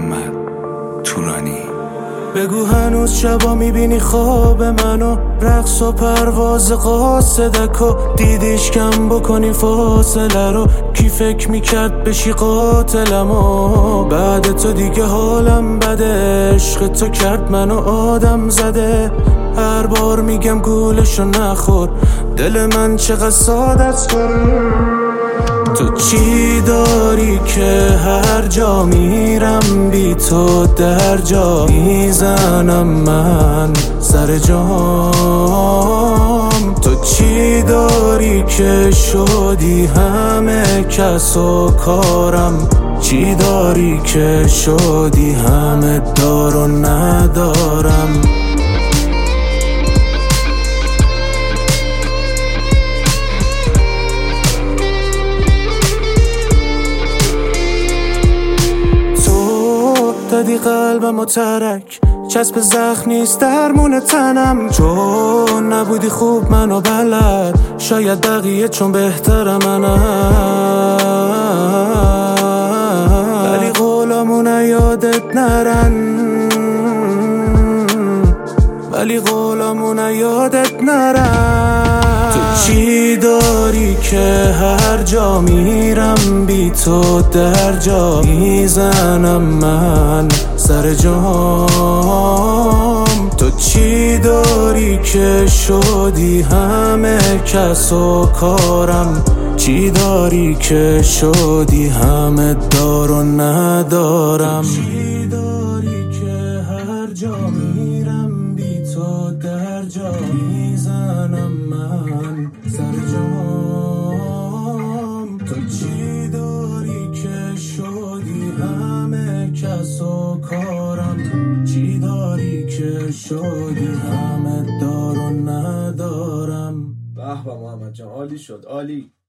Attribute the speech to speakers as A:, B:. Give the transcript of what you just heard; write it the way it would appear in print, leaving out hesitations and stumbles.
A: محمد تورانی.
B: بگو هنوز شبا میبینی خواب منو، رقص و پرواز قاصدک و دیدیش کم بکنی فاصله رو. کی فکر میکرد بشی قاتلم و بعد تو دیگه حالم بده. عشق تو کرد منو آدم زده، هر بار میگم گولشو نخور، دل من چقدر ساده است. تو چی داری که هر جا میرم بی تو در جا میزنم من سر جام؟ تو چی داری که شدی همه کس و کارم؟ چی داری که شدی همه دار و ندارم؟ دادی قلبم و ترک، چسب زخم نیست درمون تنم. چون نبودی خوب منو بلد، شاید بقیه چون بهترم منم. ولی قولامون یادت نرن، ولی قولامون یادت نرن. تو چی داری که هر جا میرم بی تو در جا میزنم من سر جام؟ تو چی داری که شدی همه کس و کارم؟ چی داری که شدی همه دار و ندارم؟ چی داری که هر جا میرم بی تو در جا میزنم من سر جام؟ تو چی داری که شدی همه کس و کارم؟ چی داری که شدی همه دار و ندارم؟
C: به به محمد جان، عالی شد، عالی.